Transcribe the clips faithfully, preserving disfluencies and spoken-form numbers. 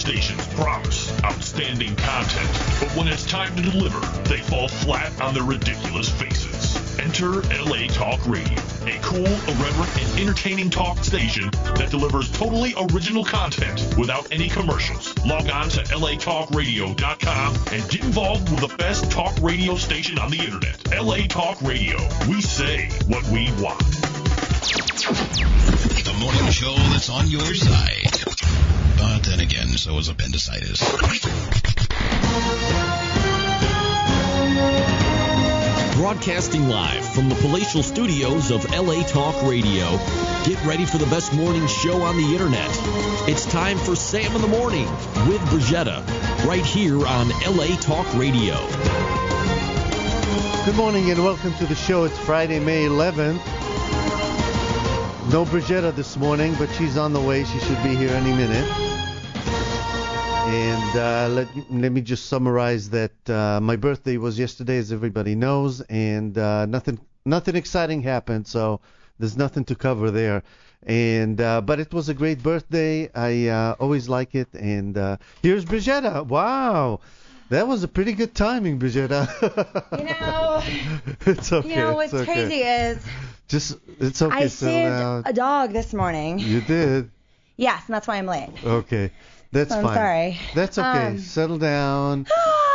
stations promise outstanding content, but when it's time to deliver, they fall flat on their ridiculous faces. Enter L A Talk Radio, a cool, irreverent, and entertaining talk station that delivers totally original content without any commercials. Log on to L A talk radio dot com and get involved with the best talk radio station on the internet. L A Talk Radio. We say what we want. The morning show that's on your side. But then again, so is appendicitis. Broadcasting live from the palatial studios of L A Talk Radio. Get ready for the best morning show on the internet. It's time for Sam in the Morning with Brigetta, right here on L A Talk Radio. Good morning and welcome to the show. It's Friday, May eleventh. No Brigetta this morning, but she's on the way. She should be here any minute. And uh, let, let me just summarize that uh, my birthday was yesterday, as everybody knows, and uh, nothing nothing exciting happened, so there's nothing to cover there. And uh, but it was a great birthday. I uh, always like it. And uh, here's Brigetta. Wow. That was a pretty good timing, Brigetta. You know, it's okay. You know what's it's okay. crazy is just it's okay. I settle saved down. a dog this morning. You did? Yes, and that's why I'm late. Okay, that's so I'm fine. sorry. That's okay. Um, Settle down,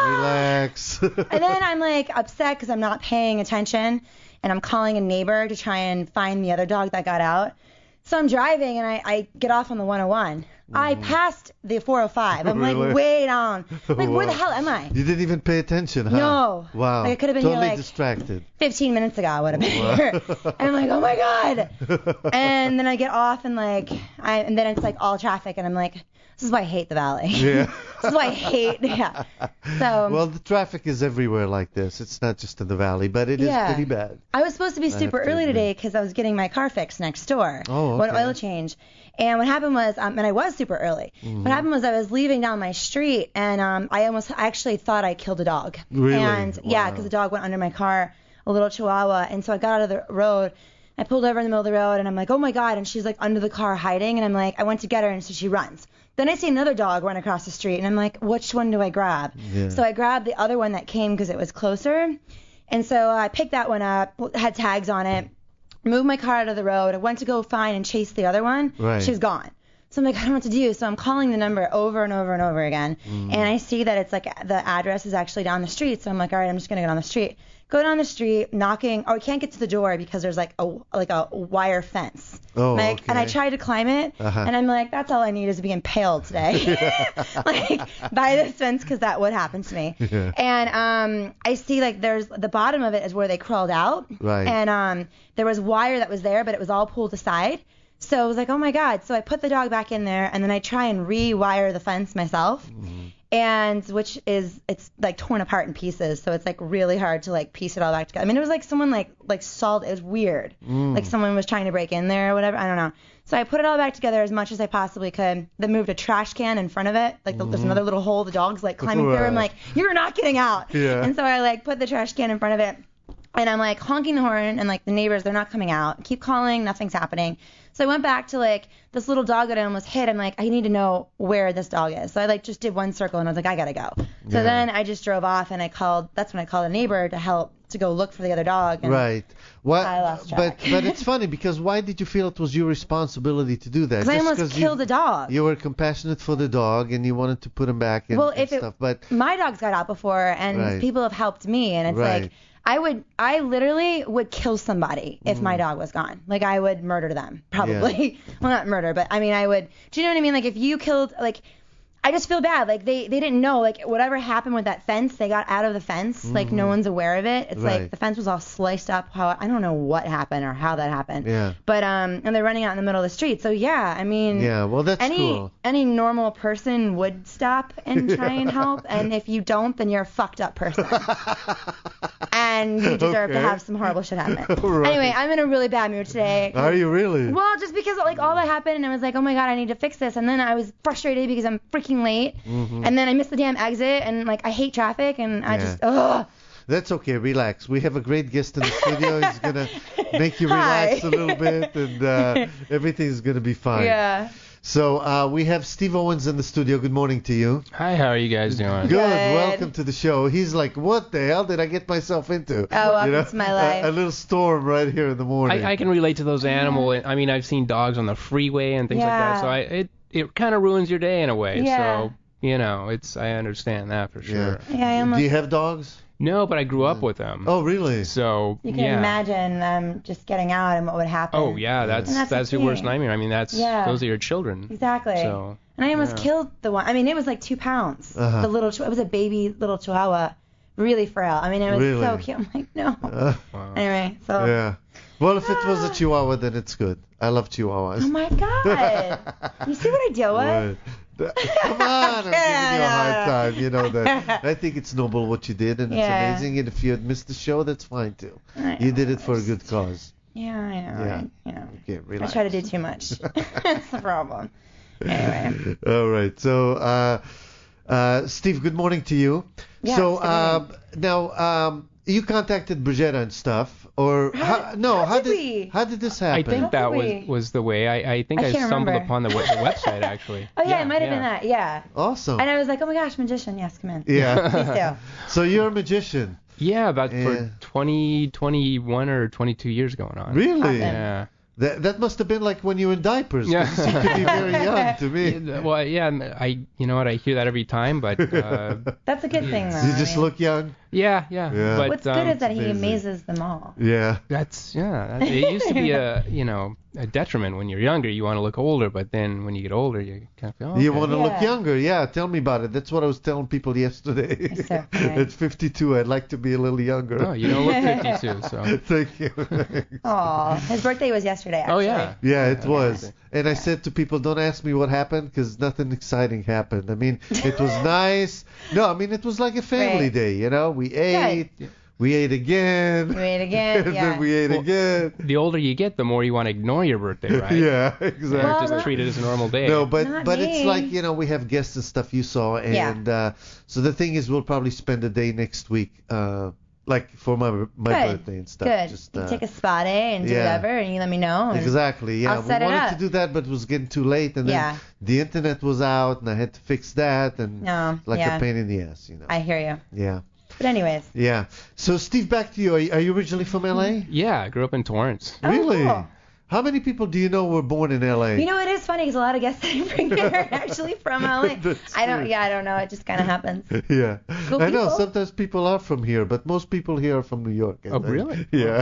relax. And then I'm like upset because I'm not paying attention, and I'm calling a neighbor to try and find the other dog that got out. So I'm driving and I, I get off on the one oh one. Mm. I passed the four oh five. I'm Really? like way down. Like, Wow. Where the hell am I? You didn't even pay attention, huh? No. Wow. Like, I could have been totally here like distracted. fifteen minutes ago I would have been here. And I'm like, oh my God. And then I get off and like, I and then it's like all traffic and I'm like, this is why I hate the valley. Yeah. This is why I hate, yeah. So. Well, the traffic is everywhere like this. It's not just in the valley, but it is Yeah. pretty bad. I was supposed to be I super have to early admit. today because I was getting my car fixed next door. Oh, One okay. oil change. And what happened was, um, and I was super early. Mm-hmm. What happened was I was leaving down my street, and um, I almost I actually thought I killed a dog. Really? And yeah, Wow. because the dog went under my car, a little Chihuahua. And so I got out of the road. I pulled over in the middle of the road, and I'm like, oh my God. And she's like under the car hiding, and I'm like, I went to get her, and so she runs. Then I see another dog run across the street, and I'm like, which one do I grab? Yeah. So I grabbed the other one that came because it was closer. And so I picked that one up, had tags on it, moved my car out of the road. I went to go find and chase the other one. Right. She was gone. So I'm like, I don't know what to do. So I'm calling the number over and over and over again. Mm. And I see that it's like the address is actually down the street. So I'm like, all right, I'm just going to go down the street. Go down the street, knocking. Oh, I can't get to the door because there's like a like a wire fence. Oh, like, okay. And I tried to climb it, Uh-huh. and I'm like, that's all I need is to be impaled today. Like, by this fence, because that would happen to me. Yeah. And um, I see like there's the bottom of it is where they crawled out. Right. And um, there was wire that was there, but it was all pulled aside. So I was like, oh my God. So I put the dog back in there, and then I try and rewire the fence myself. Mm-hmm. And which is, it's like torn apart in pieces. So it's like really hard to like piece it all back together. I mean, it was like someone like, like sawed, it was weird. Mm. Like someone was trying to break in there or whatever. I don't know. So I put it all back together as much as I possibly could. Then moved a trash can in front of it. Like the, there's another little hole the dog's like climbing through. I'm like, you're not getting out. Yeah. And so I like put the trash can in front of it. And I'm like honking the horn, and like the neighbors, they're not coming out. Keep calling, nothing's happening. So I went back to like this little dog that I almost hit. I'm like, I need to know where this dog is. So I like just did one circle, and I was like, I gotta go. So Yeah. then I just drove off, and I called. That's when I called a neighbor to help to go look for the other dog. And Right. What? I lost but track. but it's funny because why did you feel it was your responsibility to do that? Because I Just almost 'cause killed you, a dog. You were compassionate for the dog and you wanted to put him back and, well, and if it, stuff. But my dogs got out before, and Right. people have helped me, and it's Right. like I would, I literally would kill somebody if my dog was gone. Like I would murder them, probably. Well, not murder, but I mean, I would. Do you know what I mean? Like if you killed, like. I just feel bad. Like they, they didn't know. Like whatever happened with that fence, they got out of the fence. Like no one's aware of it. It's Right. like the fence was all sliced up. How I don't know what happened or how that happened. Yeah. But um, and they're running out in the middle of the street. So yeah, I mean. yeah, well that's any cool. any normal person would stop and try and help, and if you don't, then you're a fucked up person, and you deserve Okay. to have some horrible shit happen. Right. Anyway, I'm in a really bad mood today. Are you really? Well, just because like all that happened, and I was like, oh my god, I need to fix this, and then I was frustrated because I'm freaking late, Mm-hmm. and then I missed the damn exit, and like I hate traffic, and I Yeah. just ugh. That's okay. Relax. We have a great guest in the studio. He's gonna make you Hi. relax a little bit, and uh, everything's gonna be fine. Yeah. So uh, we have Steve Owens in the studio. Good morning to you. Hi, how are you guys doing? Good. Good. Welcome to the show. He's like, what the hell did I get myself into? Oh, welcome to my life. A, a little storm right here in the morning. I, I can relate to those animal. I mean, I've seen dogs on the freeway and things like Yeah. that. So I, it it kind of ruins your day in a way. Yeah. So you know, it's I understand that for sure. Yeah. Yeah, I almost, Do you have dogs? No, but I grew up with them. Oh, really? So you can yeah. imagine them just getting out and what would happen. Oh yeah, that's And that's that's, the your worst thing. nightmare. I mean, that's Yeah. those are your children. Exactly. So And I almost yeah. killed the one. I mean, it was like two pounds. Uh-huh. The little, chi- it was a baby little chihuahua, really frail. I mean, it was Really? so cute. I'm like, no. Uh, Wow. Anyway, so. yeah. Well, if it was a Chihuahua, then it's good. I love Chihuahuas. Oh my God. You see what I deal with? What? Come on, I'm giving you a hard Yeah. time. You know that. I think it's noble what you did, and it's Yeah. amazing. And if you had missed the show, that's fine too. I You know, did it for a it's- good cause. Yeah, I know. Yeah. Right? You know. Okay, I relax. try to do too much. That's the problem. Anyway. All right. So, uh, uh, Steve, good morning to you. Yeah, so, good um, now, um, you contacted Brigetta and stuff, or How- how, no? how How, did did we? how did this I happen? think How that did was we- was the way. I, I think I I, can't stumbled remember. upon the, we- the website actually. Oh, yeah, it might have yeah. been that. Yeah. Awesome. And I was like, oh my gosh, magician. Yes, come in. Yeah. Please do. So you're a magician. Yeah, about Yeah. for twenty, twenty-one or twenty-two years going on. Really? Awesome. Yeah. That that must have been like when you were in diapers. 'cause Yeah. You seem to be very young to me. Yeah, Well, yeah, I you know what I hear that every time, but uh, That's a good thing, though. You I just mean, look young. yeah, yeah. Yeah. But What's um, good is that he amazing. amazes them all. Yeah. that's yeah. That, it used to be a you know a detriment when you're younger. You want to look older, but then when you get older, you kind of feel. Oh, You okay. want to look Yeah. younger. Yeah, tell me about it. That's what I was telling people yesterday. That's so funny. At fifty-two, I'd like to be a little younger. Oh, you don't look fifty-two, so. Thank you. Aw, his birthday was yesterday, actually. Oh yeah. Yeah, it Yeah. was. And I said to people, don't ask me what happened because nothing exciting happened. I mean, it was nice. No, I mean, it was like a family Right. day, you know? We ate. We ate again. We ate again, and yeah. then we ate Well, again. The older you get, the more you want to ignore your birthday, right? Yeah, Or exactly. Well, just no- treat it as a normal day. No, but Not but it's me. like, you know, we have guests and stuff you saw, and Yeah. uh, so the thing is, we'll probably spend a day next week, uh, like for my my Good. birthday and stuff. Good. Just you uh, take a spa day and do yeah. whatever, and you let me know. And exactly. Yeah, I'll we set it wanted up. to do that, but it was getting too late, and then Yeah. the internet was out, and I had to fix that, and No, like yeah. a pain in the ass, you know. I hear you. yeah, But anyways. yeah. So Steve, back to you. Are you, are you originally from L A? Yeah, I grew up in Torrance. Oh, Really? cool. How many people do you know were born in L A? You know, it is funny because a lot of guests that I bring here are actually from L A. That's I don't, true. yeah, I don't know. It just kind of happens. Yeah. Cool I know people. sometimes people are from here, but most people here are from New York. I Oh, think. really? Yeah.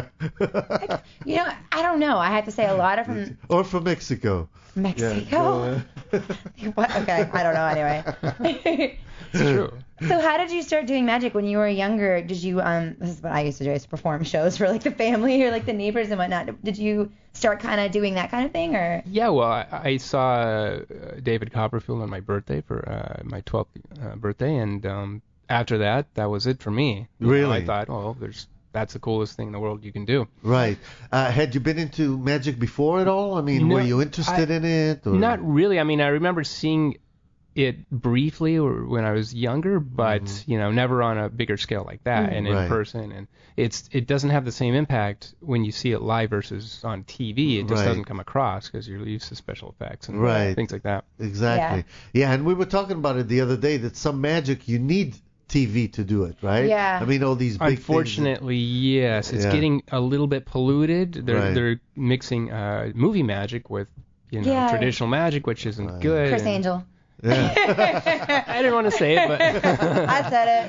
You know, I don't know. I have to say a lot are from Or from Mexico. Mexico. What? Okay, I don't know anyway. It's true. So how did you start doing magic when you were younger? Did you um this is what I used to do, I used to perform shows for like the family or like the neighbors and whatnot. Did you start kind of doing that kind of thing or? Yeah, well, I, I saw uh, David Copperfield on my birthday for uh, my twelfth uh, birthday, and um, after that, that was it for me. You know, Really? I thought, oh, there's that's the coolest thing in the world you can do. Right. Uh, had you been into magic before at all? I mean, No, were you interested I- in it? Or? Not really. I mean, I remember seeing it briefly or when I was younger, but Mm-hmm. you know, never on a bigger scale like that and in Right. person. And it's it doesn't have the same impact when you see it live versus on T V. It just Right. doesn't come across because you're used to special effects and Right. things like that. Exactly. Yeah. and we were talking about it the other day that some magic you need T V to do it, right? Yeah. I mean, all these big Unfortunately, yes, it's Yeah. getting a little bit polluted. They're Right. they're mixing uh, movie magic with you know Yeah. traditional magic, which isn't Right. good. Chris and- Angel. things. Yeah. I didn't want to say it, but I said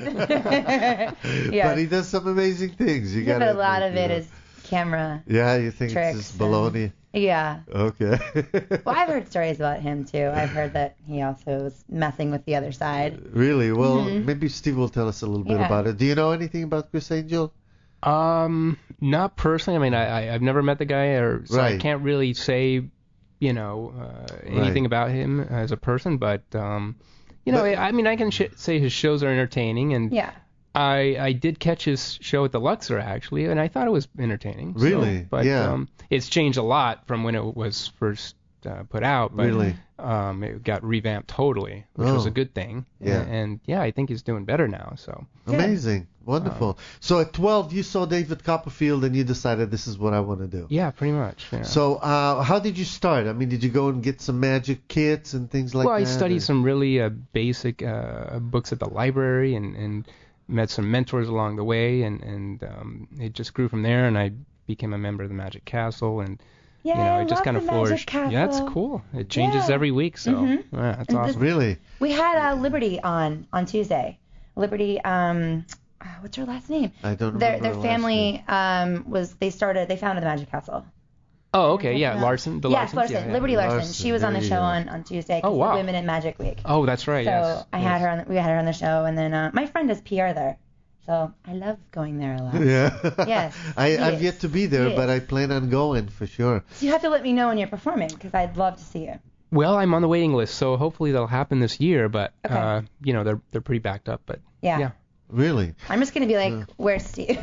it. yeah. But he does some amazing things. You yeah, gotta but a lot admit, of it you know. is camera. Yeah, you think tricks it's just and- baloney? Yeah. Okay. Well, I've heard stories about him too. I've heard that he also was messing with the other side. Really? Well, Mhm. maybe Steve will tell us a little bit Yeah. about it. Do you know anything about Chris Angel? um, not personally. I mean, I, I I've never met the guy, or so I Right. can't really say, you know, uh, anything Right. about him as a person. But um, you know, But- I mean, I can sh- say his shows are entertaining, and Yeah. I I did catch his show at the Luxor actually, and I thought it was entertaining. so- Really? but Yeah. um, it's changed a lot from when it was first uh, put out, but Really? um, it got revamped totally, which was Oh. a good thing. Yeah. And, and yeah, I think he's doing better now. So Amazing. Wonderful. so at twelve, you saw David Copperfield and you decided this is what I want to do. yeah, pretty much. Yeah. So uh, how did you start? I mean, did you go and get some magic kits and things like well, that? I studied or- some really uh, basic uh, books at the library and, and met some mentors along the way, and, and um, it just grew from there, and I became a member of the Magic Castle, and Yeah, you know, I it just love kind of the Magic flourished. Castle. Yeah, it's cool. It changes Yeah. every week, so Mhm. yeah, that's And awesome. Really? We had uh, Liberty on on Tuesday. Liberty, um, uh, what's her last name? I don't remember. Their their her last name. family um was they started they founded the Magic Castle. Oh, okay, yeah, Yeah. Larson, the yes, Larsons, Larson, yeah, yeah. Liberty Larson. Larson, She was on the there you show go. on on Tuesday. 'cause Oh, wow. Women in Magic Week. Oh, that's right. so yes. I yes. had her on. We had her on the show, and then uh, my friend does P R there. So I love going there a lot. Yeah. Yes, I, yes, I've yet to be there, yes. but I plan on going for sure. So you have to let me know when you're performing because I'd love to see you. Well, I'm on the waiting list, so hopefully that'll happen this year. But Okay. uh, you know, they're they're pretty backed up. But Yeah. yeah, Really? I'm just gonna be like, where's Steve?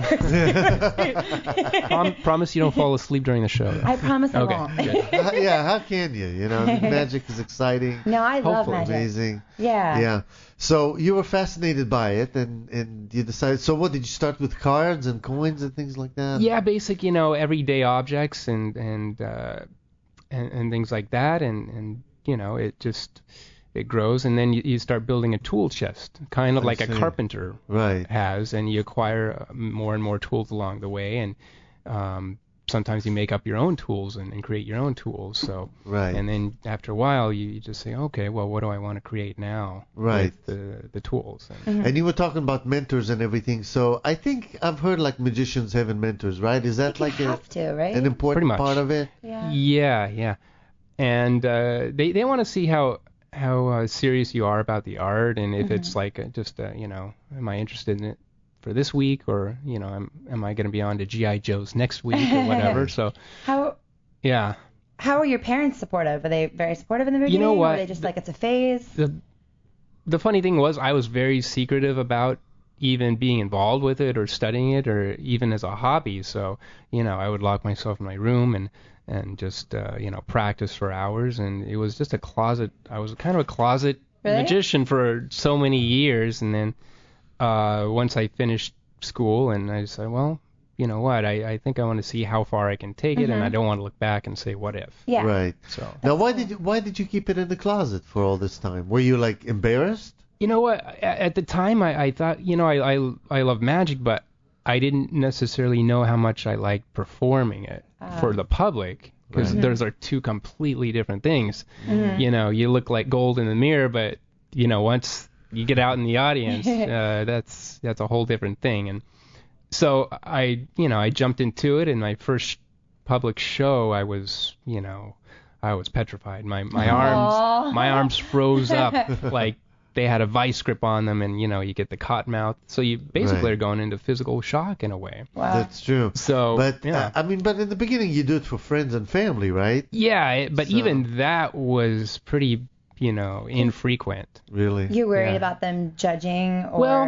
Prom- promise you don't fall asleep during the show. I promise I Okay, won't. good. Uh, yeah, how can you? You know, magic is exciting, No, I love Hopefully. magic. amazing. Yeah. Yeah. So you were fascinated by it, and, and you decided. So what did you start with? Cards and coins and things like that? Yeah, basic, you know, everyday objects and and uh, and, and things like that, and and you know, it just it grows, and then you, you start building a tool chest, kind of I like a see. carpenter Right. has, and you acquire uh, more and more tools along the way, and um, sometimes you make up your own tools and, and create your own tools. So Right. and then after a while, you, you just say, okay, well, what do I want to create now Right. with the the tools? And, And you were talking about mentors and everything. So I think I've heard like magicians having mentors, right? Is that You like a, have to, right? an important Pretty much. part of it? yeah. Yeah, yeah. And uh, they they want to see how how uh, serious you are about the art, and if it's like a, just uh, you know, am I interested in it for this week, or you know, am am I going to be on to G I Joe's next week or whatever? So How yeah, how are your parents supportive? Are they very supportive in the You beginning? know Or what? are they just like it's a phase? the the funny thing was I was very secretive about even being involved with it or studying it or even as a hobby. So you know, I would lock myself in my room and and just uh, you know, practice for hours, and it was just a closet. I was kind of a closet Really? magician for so many years, and then uh, once I finished school, and I said, well, you know what, I, I think I want to see how far I can take it, and I don't want to look back and say what if. Yeah. Right. So Now, why did you why did you keep it in the closet for all this time? Were you like embarrassed? you know what, a- at the time I, I thought, you know, I, I I love magic, but I didn't necessarily know how much I liked performing it for the public, because Right. those are two completely different things. You know, you look like gold in the mirror, but you know, once you get out in the audience, uh, that's that's a whole different thing. And so I, you know, I jumped into it. In my first public show, I was, you know, I was petrified. My my Aw. arms my arms froze up like they had a vice grip on them, and you know, you get the cotton mouth. So you basically Right. are going into physical shock in a way. Wow. That's true. So But yeah. uh, I mean, but in the beginning, you do it for friends and family, right? Yeah, it, but So- even that was pretty, you know, infrequent. Really. You're worried Yeah. about them judging or Well,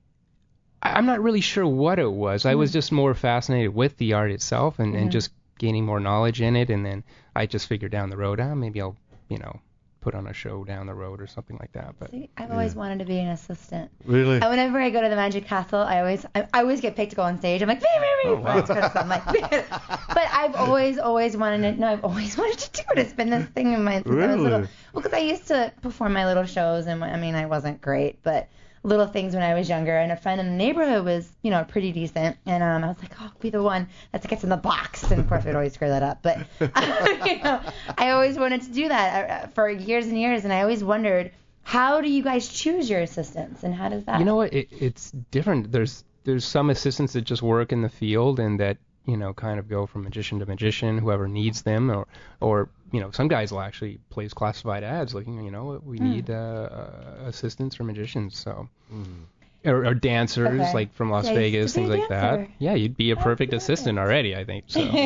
I- I'm not really sure what it was. I was just more fascinated with the art itself and, and just gaining more knowledge in it. And then I just figured down the road, ah, maybe I'll, you know, put on a show down the road or something like that. But See, I've always wanted to be an assistant. Really. And whenever I go to the Magic Castle, I always I, I always get picked to go on stage. I'm like, "Meow, meow, meow." Well, it's kind of fun, like, but I've always always wanted to. No, I've always wanted to do it. It's been this thing in my since I was Really? little. Well, because I used to perform my little shows, and I mean, I wasn't great, but little things when I was younger. And a friend in the neighborhood was, you know, pretty decent, and um, I was like, oh, I'll be the one that gets in the box. And of course, I'd always screw that up. But you know, I always wanted to do that uh, for years and years, and I always wondered, how do you guys choose your assistants, and how does that? you know what? It, it's different. There's there's some assistants that just work in the field and that, you know, kind of go from magician to magician, whoever needs them, or or you know, some guys will actually place classified ads looking, you know, we need uh, uh, assistants for magicians, so or, or dancers Okay. like from Las Yeah, you used Vegas, to be things a like that. dancer. Yeah, you'd be a perfect yeah. assistant already, I think. So Do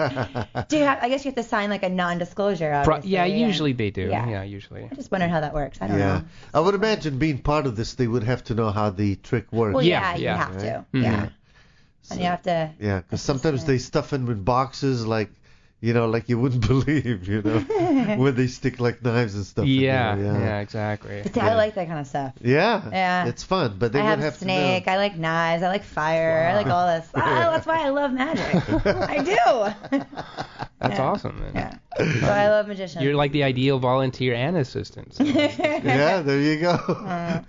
you have? I guess you have to sign like a non-disclosure. Pro- Obviously, yeah, and- usually they do. Yeah. Yeah, usually. I just wondered how that works. I don't Yeah. know. I would imagine being part of this, they would have to know how the trick works. Well, Yeah, yeah, you yeah. have to. Mhm. Yeah. And you have to. Yeah, because sometimes they stuff in with boxes like, you know, like you wouldn't believe, you know, where they stick like knives and stuff. Yeah, in there. yeah, exactly. But I like that kind of stuff. Yeah. Yeah. It's fun, but they I would have have snake. to know. I like knives. I like fire. I like all this. Oh, that's why I love magic. I do. That's Yeah. awesome, man. Yeah. So I love magicians. You're like the ideal volunteer and assistant. So. Yeah, there you go. Uh.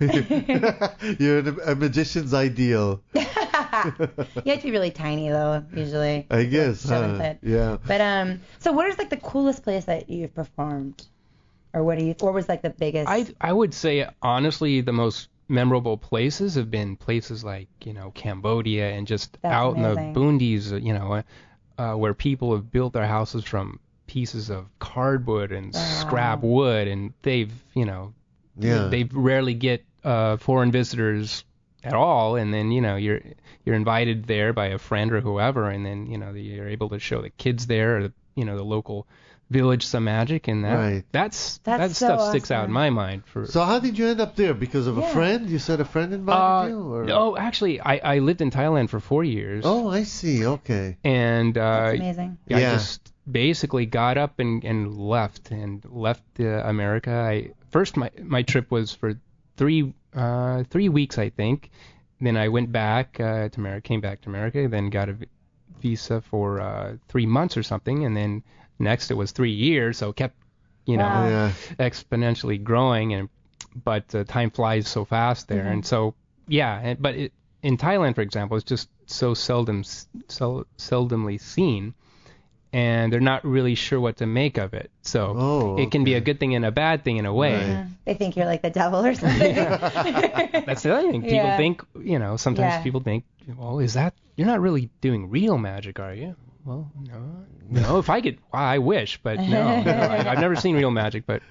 You're a, a magician's ideal. You have to be really tiny though, usually. I guess, Seventh huh? head. Yeah. But um, so what is like the coolest place that you've performed, or what do you, or was like the biggest? I I would say honestly the most memorable places have been places like you know Cambodia and just That's out amazing. in the boondies, you know, uh, where people have built their houses from pieces of cardboard and Wow. scrap wood, and they've you know Yeah. they rarely get uh, foreign visitors at all, and then you know you're you're invited there by a friend or whoever, and then you know you're able to show the kids there or the, you know the local village some magic, and that Right. that's, That's that so stuff sticks out in awesome. my mind. For So how did you end up there? Because of a Yeah. friend? You said a friend invited uh, you? Or? no, actually, I, I lived in Thailand for four years, Oh, I see. Okay. and uh, That's amazing. I Yeah. just basically got up and, and left and left uh, America. I first my my trip was for three uh, three weeks, I think. Then I went back uh, to America, came back to America, then got a v- visa for uh, three months or something, and then next it was three years, so it kept you know Wow. Yeah. exponentially growing, and but uh, time flies so fast there, Mhm. and so yeah, and, but it, in Thailand, for example, it's just so seldom so seldomly seen, and they're not really sure what to make of it. So Oh, it can be a okay. good thing and a bad thing in a way. Right. Yeah. They think you're like the devil or something. That's the other thing. People Yeah. think, you know, sometimes Yeah. people think, well, is that you're not really doing real magic, are you? Well, no, no. If I could, well, I wish, but no, no I, I've never seen real magic, but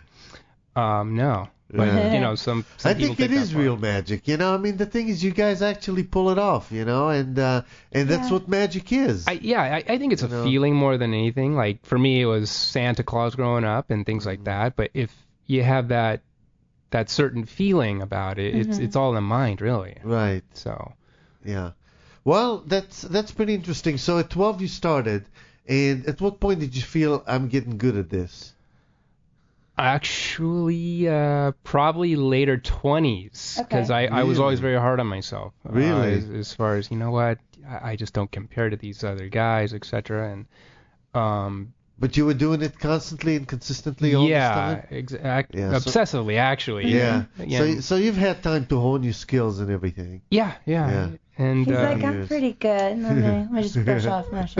um, no. But Yeah. you know, some, some I people think it take is that far. real magic. You know, I mean, the thing is, you guys actually pull it off. You know, and uh, and that's Yeah. what magic is. I, yeah, I, I think it's a You know? feeling more than anything. Like for me, it was Santa Claus growing up and things Mm-hmm. like that. But if you have that that certain feeling about it, it's Mhm. it's all in the mind, really. Right. So Yeah. Well, that's that's pretty interesting. So at twelve you started, and at what point did you feel I'm getting good at this? actually, uh, probably later twenties, because Okay. I, I was always Really? very hard on myself. uh, Really? as, as far as you know what, I, I just don't compare to these other guys, et cetera. And um, But you were doing it constantly and consistently all yeah, this time? exact, Yeah, so- obsessively actually. Yeah. Yeah. So so you've had time to hone your skills and everything. Yeah, yeah. Yeah. And He's uh, like, I'm Years. pretty good. Let me, let me just brush off my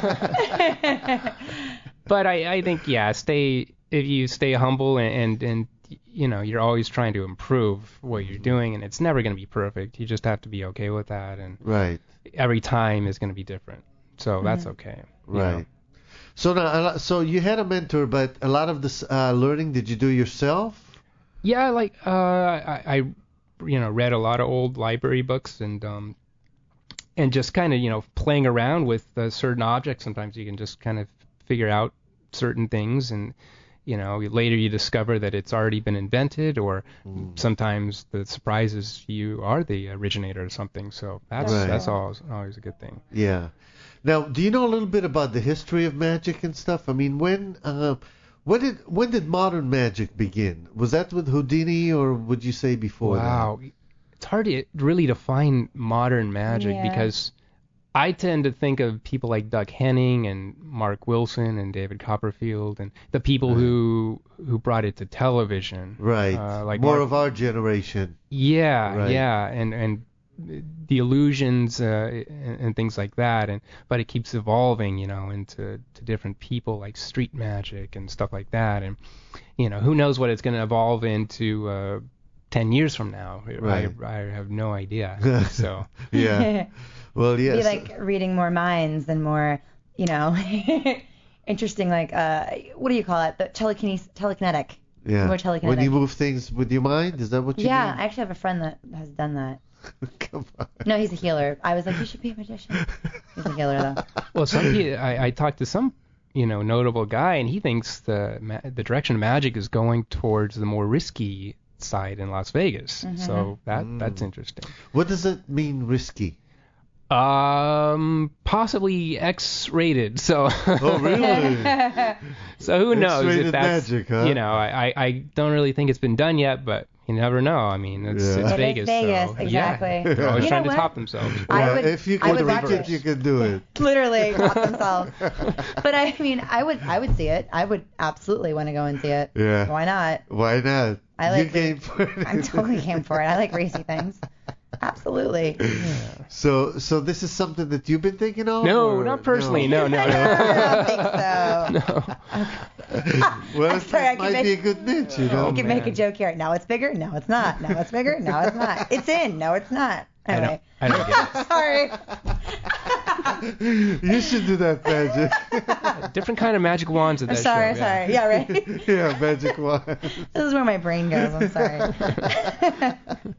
shoulder. but I, I think yeah, stay if you stay humble and, and and you know you're always trying to improve what you're doing, and it's never going to be perfect. You just have to be okay with that, and Right. every time is going to be different. So that's okay. you know. Right. So now, a lot- so you had a mentor, but a lot of this uh, learning, did you do yourself? Yeah, like uh, I, I, you know, read a lot of old library books and um, and just kind of you know playing around with uh, certain objects. Sometimes you can just kind of figure out certain things, and you know later you discover that it's already been invented, or sometimes the surprise is you are the originator of something. So that's Right. that's always always a good thing. Yeah. Now, do you know a little bit about the history of magic and stuff? I mean, when uh, when did when did modern magic begin? Was that with Houdini, or would you say before Wow. It's hard to really define modern magic Yeah. because I tend to think of people like Doug Henning and Mark Wilson and David Copperfield and the people Right. who who brought it to television. that? Right. Uh, like More Mark- of our generation. Yeah, Right. yeah, and and the illusions uh, and, and things like that, and but it keeps evolving, you know, into to different people like street magic and stuff like that, and you know, who knows what it's going to evolve into uh, ten years from now? Right. I, I have no idea. So Yeah. Well, Be yes. like reading more minds and more, you know, interesting. Like, uh, what do you call it? The telekinesis, telekinetic. yeah. more When telekinetic. you move things with your mind, is that what you Yeah, mean? I actually have a friend that has done that. Come on. No, he's a healer. I was like, you should be a magician. He's a healer though. well, some people, I, I talked to some you know notable guy, and he thinks the ma- the direction of magic is going towards the more risky side in Las Vegas. Mhm. So that Mm. that's interesting. What does it mean, risky? Um, possibly X-rated. So. Oh, really? So who knows X-rated if that's magic, huh? you know I, I I don't really think it's been done yet, but you never know. I mean, it's, Yeah. it's It is Vegas. Vegas, so, exactly. Yeah, they're always You trying know to what? top themselves. I Yeah, would- if you I can would make watch it, it. you can do it. Literally top themselves. But I mean, I would I would see it. I would absolutely want to go and see it. Yeah. Why not? Why not? I like you game for it. I'm totally game for it. I like racy things. Absolutely. So, so this is something that you've been thinking of? No, or- not personally. No, no. I don't think so. No. Well, I'm sorry, I that can might make- be a good niche, you know. You can make a joke here. No, it's bigger. No, it's not. No, it's bigger. No, it's not. It's in. No, it's not. I Anyway. don't. I don't get Sorry. You should do that magic. it. Different kind of magic wands at I'm that sorry. show. yeah. Sorry. Yeah, right. Yeah, magic wand. This is where my brain goes. I'm sorry.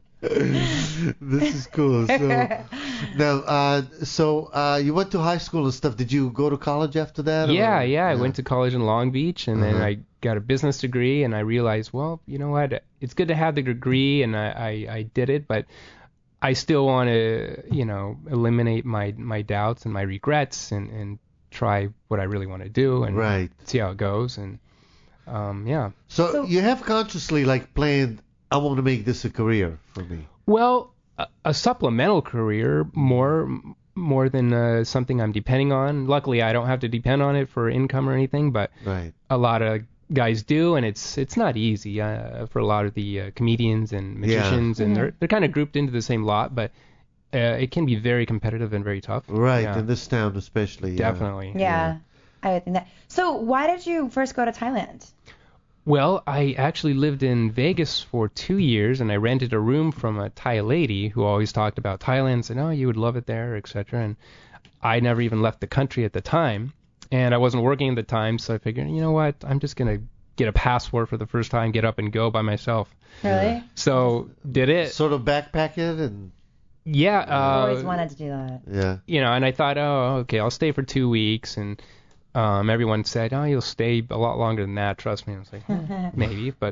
This is cool. So now, uh, so uh, you went to high school and stuff. Did you go to college after that? Yeah, or- yeah. I went to college in Long Beach, and then Uh-huh. I got a business degree, and I realized, well, you know what? It's good to have the degree, and I, I, I did it, but I still want to, you know, eliminate my, my doubts and my regrets, and, and try what I really want to do, and Right. see how it goes, and um, yeah. So, So- you have consciously like planned. I want to make this a career for me. Well, a, a supplemental career more more than uh, something I'm depending on. Luckily, I don't have to depend on it for income or anything, but Right. a lot of guys do, and it's it's not easy uh, for a lot of the uh, comedians and magicians, and they're they're kind of grouped into the same lot, but uh, it can be very competitive and very tough. Right. Yeah, In this town, especially. yeah. definitely. Yeah. I would think that. So why did you first go to Thailand? Well, I actually lived in Vegas for two years, and I rented a room from a Thai lady who always talked about Thailand, said, oh, you would love it there, et cetera. And I never even left the country at the time, and I wasn't working at the time, so I figured, you know what, I'm just going to get a passport for the first time, get up and go by myself. Really? So did it. Sort of backpack it and Yeah. I always Uh, wanted to do that. yeah. you know, and I thought, oh, okay, I'll stay for two weeks, and um, everyone said, oh, you'll stay a lot longer than that, trust me. I was like, maybe, but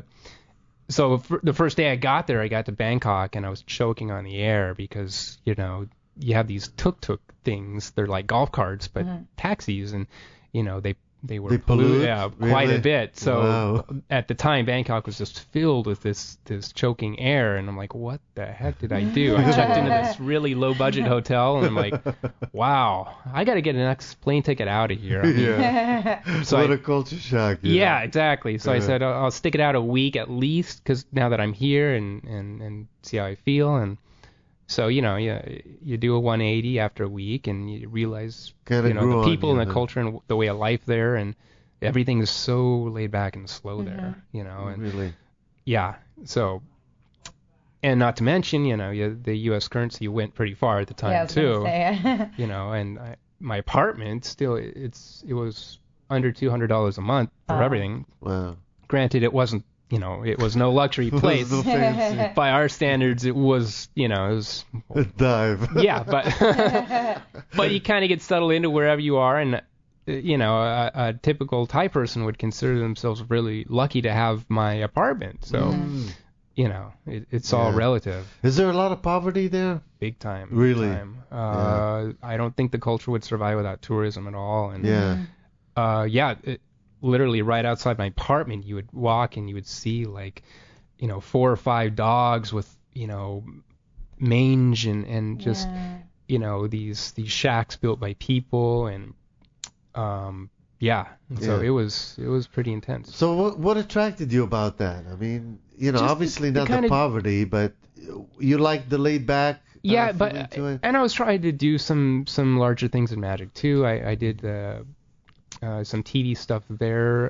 so for the first day I got there, I got to Bangkok, and I was choking on the air because, you know, you have these tuk-tuk things, they're like golf carts, but taxis, and, you know, they they were They pollute? yeah, quite Really? a bit. So Wow. at the time, Bangkok was just filled with this this choking air, and I'm like, what the heck did I do? I checked into this really low budget hotel, and I'm like, wow, I got to get an next plane ticket out of here. I mean, Yeah. so what I- a culture shock. you yeah, know. exactly. So I Yeah. said I'll, I'll stick it out a week at least, because now that I'm here, and, and, and see how I feel. And so, you know, yeah, you do a one eighty after a week, and you realize, Kinda you know, grew the on people you, and the huh? culture and the way of life there, and everything is so laid back and slow there, you know. And Really. yeah, so, and not to mention, you know, you, the U S currency went pretty far at the time Yeah, I was too. gonna say. You know, and I, my apartment still, it's it was under two hundred dollars a month for Wow. everything. Wow. Granted, it wasn't, you know, it was no luxury place. No fancy. By our standards, it was, you know, it was, A dive. yeah, but but you kind of get settled into wherever you are, and uh, you know, a, a typical Thai person would consider themselves really lucky to have my apartment. So, Mm. you know, it, it's all Yeah. relative, Is there a lot of poverty there? big time. big Really? time. Uh, I don't think the culture would survive without tourism at all. And Yeah. uh, yeah, it, literally right outside my apartment, you would walk and you would see like, you know, four or five dogs with, you know, mange and, and just, Yeah. you know, these these shacks built by people, and um, yeah. And so Yeah. it was it was pretty intense. So what what attracted you about that? I mean, you know, Just the- obviously the not the kinda- poverty, but you like the laid back. uh, Yeah, feeling but to it? and I was trying to do some some larger things in Magic too. I I did uh, uh, some T V stuff there,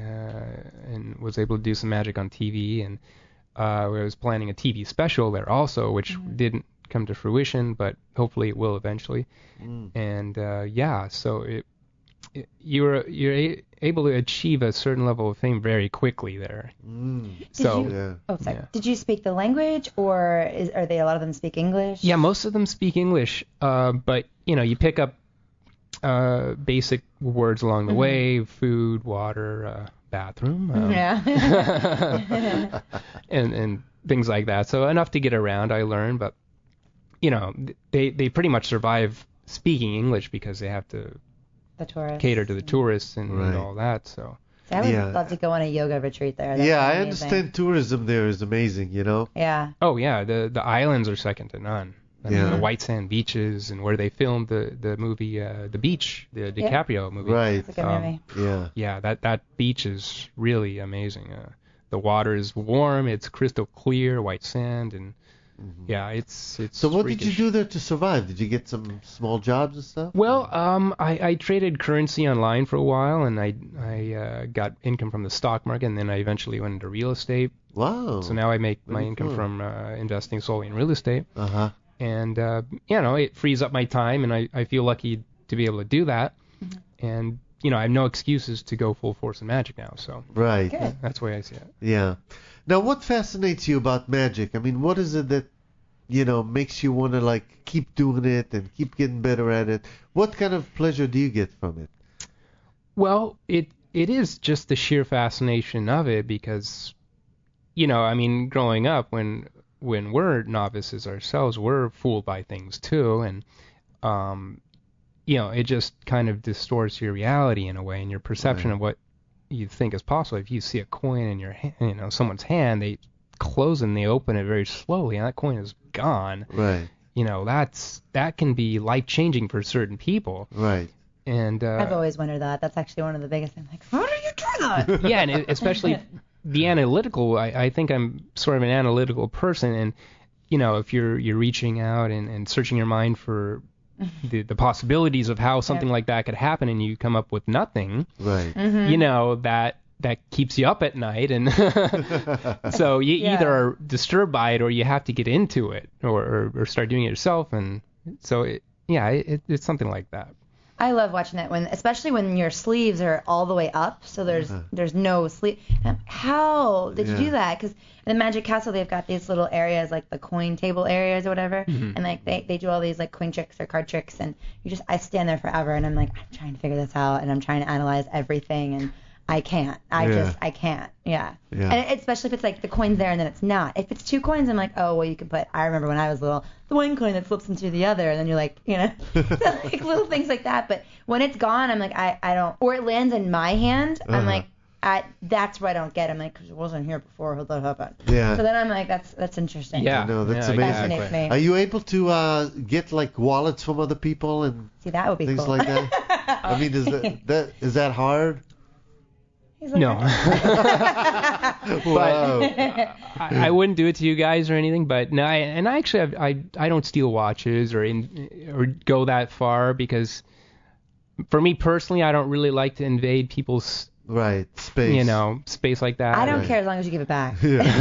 uh, and was able to do some Magic on T V, and uh, I was planning a T V special there also, which didn't come to fruition, but hopefully it will eventually. Mm. And uh, yeah, so it, it you're you're a, able to achieve a certain level of fame very quickly there. Mm. So you- Yeah. Oh, sorry. Yeah. Did you speak the language, or is, are they a lot of them speak English? yeah, most of them speak English, uh, but you know, you pick up uh, basic words along the way: food, water, uh, bathroom, um, Yeah. and and things like that. So enough to get around, I learned. But you know, they they pretty much survive speaking English because they have to The tourists. cater to the tourists and, Right. and all that. So So I would Yeah. love to go on a yoga retreat there. That Yeah, sounds I amazing. understand tourism there is amazing, you know? Yeah. oh yeah, the the islands are second to none. I mean, Yeah. the white sand beaches and where they filmed the the movie uh, The Beach, the DiCaprio movie. Right. It's a good Um, movie. Yeah. Yeah, that that beach is really amazing. Uh, the water is warm, it's crystal clear, white sand, and yeah, it's it's. So what did you freakish. do there to survive? Did you get some small jobs and stuff? Well, um, I, I traded currency online for a while, and I I uh, got income from the stock market, and then I eventually went into real estate. Wow. So now I make my Very income cool. from uh, investing solely in real estate, Uh-huh. and uh, you know it frees up my time, and I, I feel lucky to be able to do that, and you know I have no excuses to go full force in magic now, so Right. Good. that's the way I see it. Yeah. Now, what fascinates you about magic? I mean, what is it that, you know, makes you want to, like, keep doing it and keep getting better at it? What kind of pleasure do you get from it? Well, it it is just the sheer fascination of it because, you know, I mean, growing up when when we're novices ourselves, we're fooled by things too, and um, you know, it just kind of distorts your reality in a way and your perception Right. of what you think is possible. If you see a coin in your, ha- you know, someone's hand, they close and they open it very slowly, and that coin is gone. Right. You know, that's that can be life changing for certain people, Right. and uh, I've always wondered that. That's actually one of the biggest things. Like, how do you do that? yeah, and it, especially the analytical. I, I think I'm sort of an analytical person, and you know, if you're you're reaching out and, and searching your mind for the, the possibilities of how something like that could happen, and you come up with nothing, Right. Mm-hmm. you know, that that keeps you up at night, and so you Yeah. either are disturbed by it or you have to get into it, or or, or start doing it yourself, and so it, yeah, it, it's something like that. I love watching that when, especially when your sleeves are all the way up, so there's there's no sleeve. And How did you Yeah. do that? Because in the Magic Castle they've got these little areas like the coin table areas or whatever, and like they, they do all these like coin tricks or card tricks, and you just I stand there forever and I'm like I'm trying to figure this out and I'm trying to analyze everything and I can't. I Yeah. just I can't. Yeah. Yeah. And it, especially if it's like the coin's there and then it's not. If it's two coins, I'm like, oh well, you can put. I remember when I was little, the one coin that flips into the other, and then you're like, you know, like little things like that. But when it's gone, I'm like, I I don't. Or it lands in my hand, I'm Uh-huh. like, I that's where I don't get. I'm like, because it wasn't here before. How'd that happen? Yeah. So then I'm like, that's that's interesting. Yeah, I know, that's yeah, amazing. Fascinates me. Are you able to uh, get, like, wallets from other people and See, that would be things cool. like that? I mean, is that, that is that hard? He's like, No. Wow. I, I wouldn't do it to you guys or anything, but no, I, and I actually have, I I don't steal watches or in or go that far because for me personally, I don't really like to invade people's Right. Space. you know space like that. I don't Right. care as long as you give it back.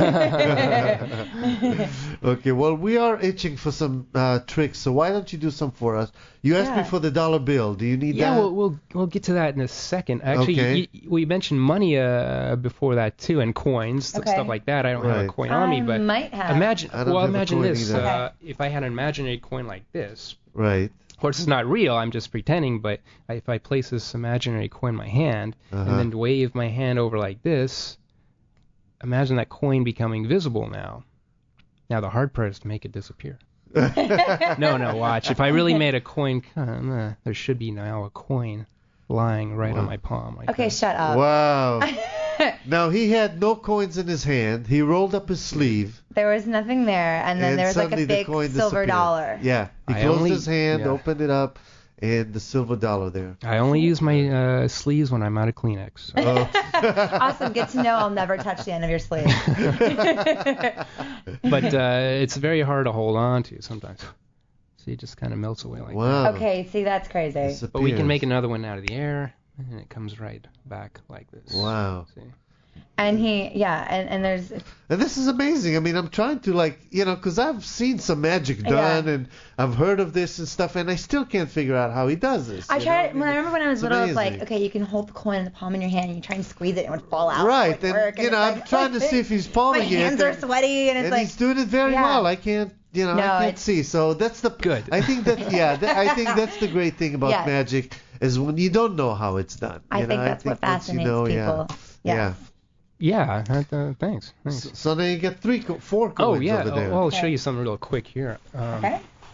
Okay, well, we are itching for some uh, tricks, so why don't you do some for us? You asked me Yeah. for the dollar bill. Do you need Yeah, that? we'll, we'll we'll get to that in a second. Actually, Okay. you, we mentioned money uh, before that too, and coins, Okay. stuff like that. I don't have Right. a coin on me, I but might have. imagine. I don't Well, have a imagine coin this. either. Uh, if I had an imaginary coin like this, Right. of course it's not real. I'm just pretending. But if I place this imaginary coin in my hand Uh-huh. and then wave my hand over like this, imagine that coin becoming visible now. Now the hard part is to make it disappear. no, no, watch. If I really made a coin, come, uh, there should be now a coin lying right on my palm. Like Okay, that. shut up. Wow. Now, he had no coins in his hand. He rolled up his sleeve. There was nothing there, and then and there was like suddenly a the big coin silver disappeared. dollar. Yeah. He I closed only- his hand, yeah. opened it up, and the silver dollar there. I only use my uh, sleeves when I'm out of Kleenex. so. Oh. Awesome. Good to know. I'll never touch the end of your sleeve. But uh, it's very hard to hold on to sometimes. See, it just kind of melts away like that. Wow. Okay, see, that's crazy. But we can make Disappears. another one out of the air, and it comes right back like this. Wow. See? And he, yeah, and, and there's, And this is amazing. I mean, I'm trying to, like, you know, because I've seen some magic done, Yeah. and I've heard of this and stuff, and I still can't figure out how he does this. I you tried, know? when I remember when I was it's little, it's like, amazing. okay, you can hold the coin in the palm of your hand, and you try and squeeze it, and it would fall out. Right, It would and, work, you it's know, I'm like- trying to see if he's palming My it. hands are and- sweaty, and it's and like, he's doing it very yeah. well. I can't, you know, No, I can't it's- see. So that's the Good. I think that, yeah, that, I think that's the great thing about Yes. magic is when you don't know how it's done. I you think know, that's what once you fascinates know, people. Yeah. Yes. Yeah, that, uh, thanks. thanks. So, so then you get three, co- four Oh, coins yeah. over there. Oh, I'll Okay. show you something real quick here. Um, Okay.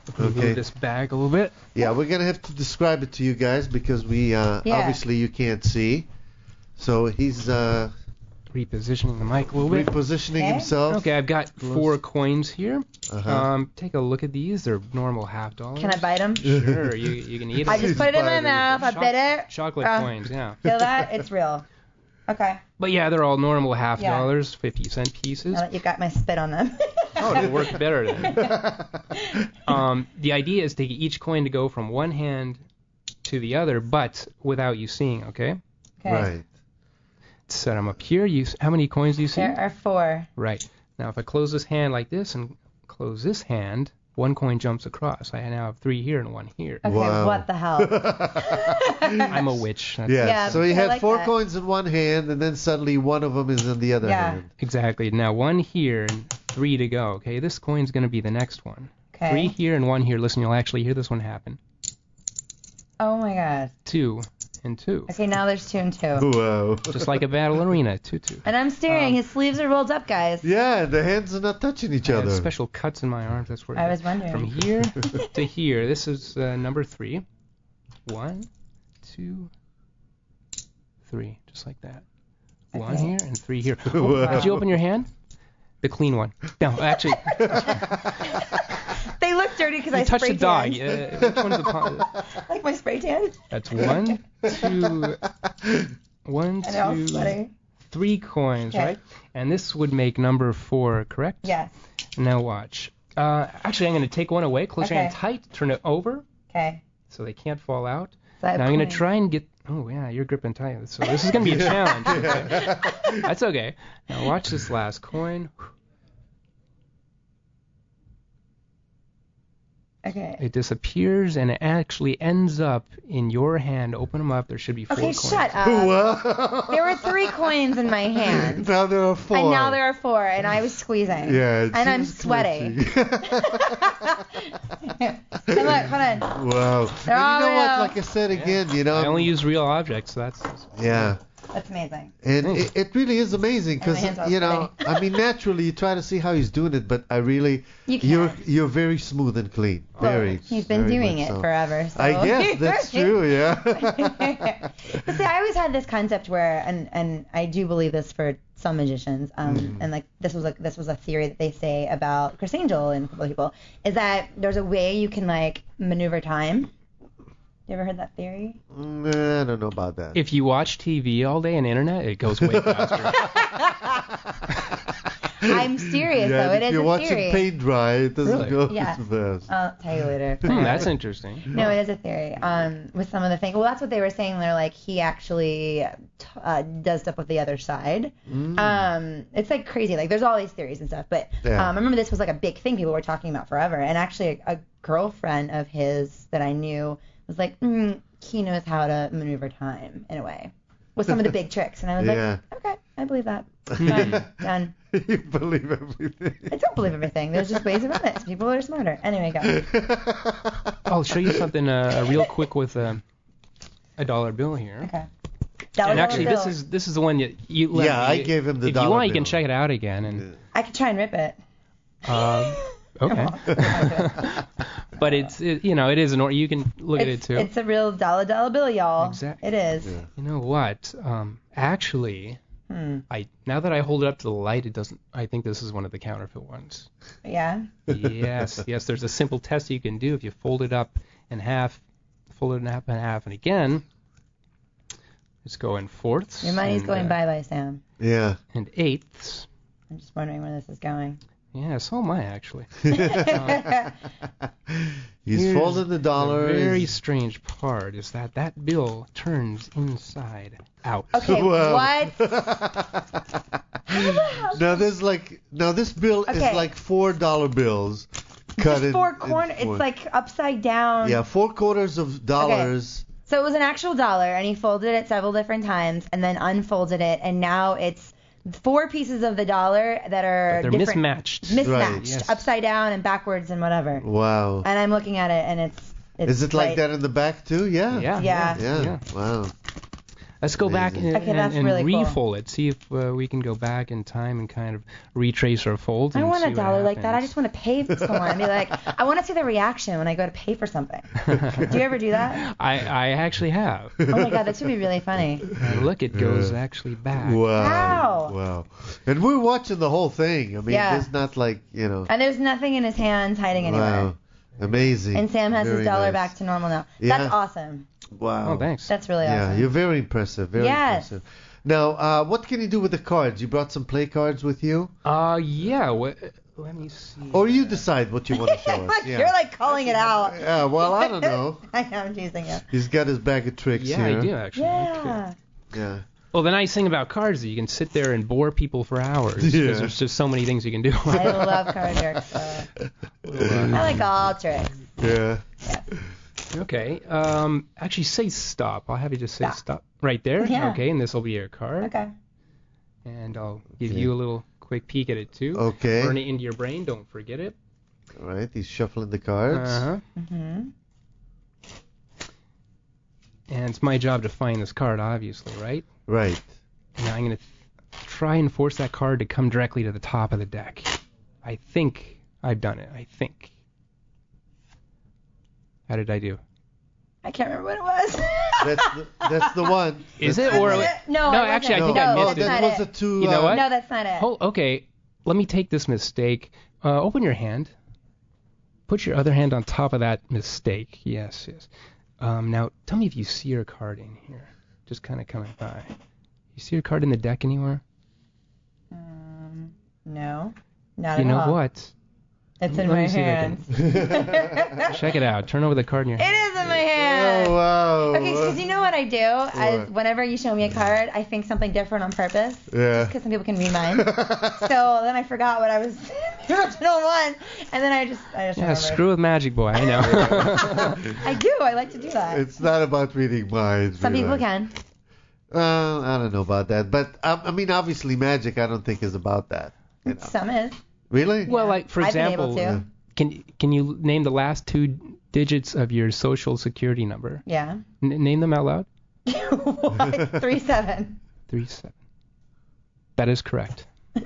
If we Okay. move this back a little bit. Yeah, we're gonna have to describe it to you guys because we uh, Yeah. obviously you can't see. So he's uh, Repositioning the mic a little bit. repositioning Okay. himself. Okay, I've got four coins here. Uh-huh. Um, take a look at these. They're normal half dollars. Can I bite them? Sure, you you can eat them. I just put it in my Bite it. mouth. I Choc- bit it. Chocolate Uh, coins, yeah. Feel that? It's real. Okay. But yeah, they're all normal half Yeah. dollars, fifty cent pieces. Now that you got my spit on them. Oh, it'll work better then. Um, the idea is to get each coin to go from one hand to the other, but without you seeing. Okay. Okay. Right. Set them up here. You how many coins do you see? There are four. Right. Now, if I close this hand like this and close this hand, one coin jumps across. I now have three here and one here. Okay, Wow. what the hell? I'm a witch. That's Yeah. Yeah, so he I had like four that. coins in one hand, and then suddenly one of them is in the other Yeah. hand. Exactly. Now, one here and three to go. Okay, this coin's going to be the next one. Okay. Three here and one here. Listen, you'll actually hear this one happen. Oh my god. Two and two. Okay, now there's two and two. Whoa. Just like a battle arena. Two, two. And I'm staring. Um, His sleeves are rolled up, guys. Yeah, the hands are not touching each I have other. special cuts in my arms. That's where I it was is. wondering. From here to here. This is uh, number three. One, two, three. Just like that. One Okay. here and three here. Wow. Oh, did you open your hand? The clean one. No, actually, They look dirty because I you touched spray the dog. tanned. Uh, which one's the pawn? Like my spray tan. That's one, two, one, And they're all two, sweating. three coins, Okay. right? And this would make number four, correct? Yes. Now watch. Uh, actually, I'm going to take one away. Close your hand Okay. tight. Turn it over Okay. so they can't fall out. So I have Now I'm going to coins. try and get. Oh yeah, you're gripping tight. So this is going to be a challenge. Okay. That's okay. Now watch this last coin. Okay. It disappears and it actually ends up in your hand. Open them up. There should be four Okay, coins. shut up. Wow. There were three coins in my hand. Now there are four. And now there are four, and I was squeezing. Yeah. it And I'm seems sweating. glitchy. And look, hold on. Wow. And you all know what? real. Like I said again, you know. I only use real objects, so that's. Yeah. That's amazing. And it, it really is amazing because, And my hands are you know, I mean, naturally you try to see how he's doing it, but I really, You you're can't. you're very smooth and clean. Well, Very. he's been very doing much it so. forever. So. I guess that's true. Yeah. But see, I always had this concept where, and and I do believe this for some magicians, um, Mm-hmm. and like this was like this was a theory that they say about Chris Angel and a couple of people, is that there's a way you can like maneuver time. You ever heard that theory? Mm, I don't know about that. If you watch T V all day and internet, it goes way faster. I'm serious yeah, though. if It is you're a watching theory. paint dry, it doesn't Really? go Yeah. as fast. I'll tell you later. Hmm, that's interesting. No, it is a theory. Um, with some of the things. Well, that's what they were saying. They're like he actually t- uh, does stuff with the other side. Mm. Um, it's like crazy. Like there's all these theories and stuff. But Yeah. um, I remember this was like a big thing people were talking about forever. And actually, a, a girlfriend of his that I knew was like, mm, he knows how to maneuver time in a way with some of the big tricks. And I was Yeah. like, okay, I believe that. Done. Done. You believe everything. I don't believe everything. There's just ways around it. Some people are smarter. Anyway, go. I'll show you something uh, real quick with uh, a dollar bill here. Okay. That And was actually, all this bill. is this is the one you. you let Yeah, me- I gave him the If dollar you want, you bill. can check it out again. And I could try and rip it. um, okay. But it's it, you know it is an or you can look at it It's, too. it's a real dollar dollar bill, y'all. Exactly. It is. Yeah. You know what? Um, actually, Hmm. I now that I hold it up to the light, it doesn't. I think this is one of the counterfeit ones. Yeah. Yes, yes. There's a simple test you can do if you fold it up in half, fold it in half and half, and again, just go in fourths. Your money's and, going uh, bye bye, Sam. Yeah. And eighths. I'm just wondering where this is going. Yeah, so am I actually. He's Here's folded the dollar. The very strange part is that that bill turns inside out. Okay, Wow. what? Now there's like now this bill Okay. is like four dollar bills cut Just in four in corner. four. It's like upside down. yeah, four quarters of dollars. So it was an actual dollar, and he folded it several different times, and then unfolded it, and now it's four pieces of the dollar that are They're different, mismatched. mismatched, Right. Yes. upside down and backwards and whatever. Wow. And I'm looking at it, and it's. it's Is it like right- that in the back too? Yeah. Yeah. Yeah. Yeah. yeah. Wow. Let's go back Amazing. and, Okay, that's and, and really cool. refold it. See if uh, we can go back in time and kind of retrace our folds. I and want see a what dollar like that. I happens. just want to pay someone and be like, I want to see the reaction when I go to pay for something. Do you ever do that? I, I actually have. Oh my god, that should be really funny. And look, it goes Yeah. actually back. Wow. Wow. Wow. And we're watching the whole thing. I mean, Yeah. it's not like, you know. And there's nothing in his hands hiding anywhere. Wow. Amazing. And Sam has Very his dollar nice. back to normal now. Yeah. That's awesome. Wow. Oh, thanks. That's really Yeah, awesome. you're very impressive. Very Yes. impressive. Now, uh, what can you do with the cards? You brought some play cards with you? Uh, yeah. Wh- let me see. Or you decide what you want to show us. Like, Yeah. You're like calling it out. Yeah, well, I don't know. I know, I'm teasing you. He's got his bag of tricks Yeah, here. I do actually. Yeah. Yeah. Well, the nice thing about cards is you can sit there and bore people for hours because Yeah. there's just so many things you can do. I love card tricks. Uh, I like all tricks. Yeah. Okay. Um, actually, say stop. I'll have you just say Stop. stop, right there. Yeah. Okay, and this will be your card. Okay. And I'll give Okay. you a little quick peek at it too. Okay. Burn it into your brain. Don't forget it. All right. He's shuffling the cards. Uh-huh. Mhm. And it's my job to find this card, obviously, right? Right. Now I'm gonna try and force that card to come directly to the top of the deck. I think I've done it. I think. How did I do? I can't remember what it was. That's the, that's the one. Is That's it the or one. No, No, it actually, I wasn't. think I no, missed Oh, that's it. that not was it. a two. You know uh, what? No, that's not it. Oh, okay. Let me take this mistake. Uh, open your hand. Put your other hand on top of that mistake. Yes, yes. Um, now, tell me if you see your card in here. Just kind of coming by. You see your card in the deck anywhere? Um, no, not You at know all. what? It's Let in me my see if I hands. Check it out. Turn over the card in your It hand. is in my hand. Oh, wow. Okay, because you know what I do? I, What? whenever you show me a card, I think something different on purpose. Yeah. Because some people can read mine. So then I forgot what I was the original one, and then I just I just Yeah, remembered. screw with Magic Boy. I know. I do. I like to do that. It's not about reading minds. Some people really. can. Well, I don't know about that, but um, I mean, obviously, magic. I don't think is about that. You know. Some is. Really? Well, like for I've been example, able to. can can you name the last two digits of your social security number? Yeah. N- name them out loud. What? Three seven. Three seven. That is correct.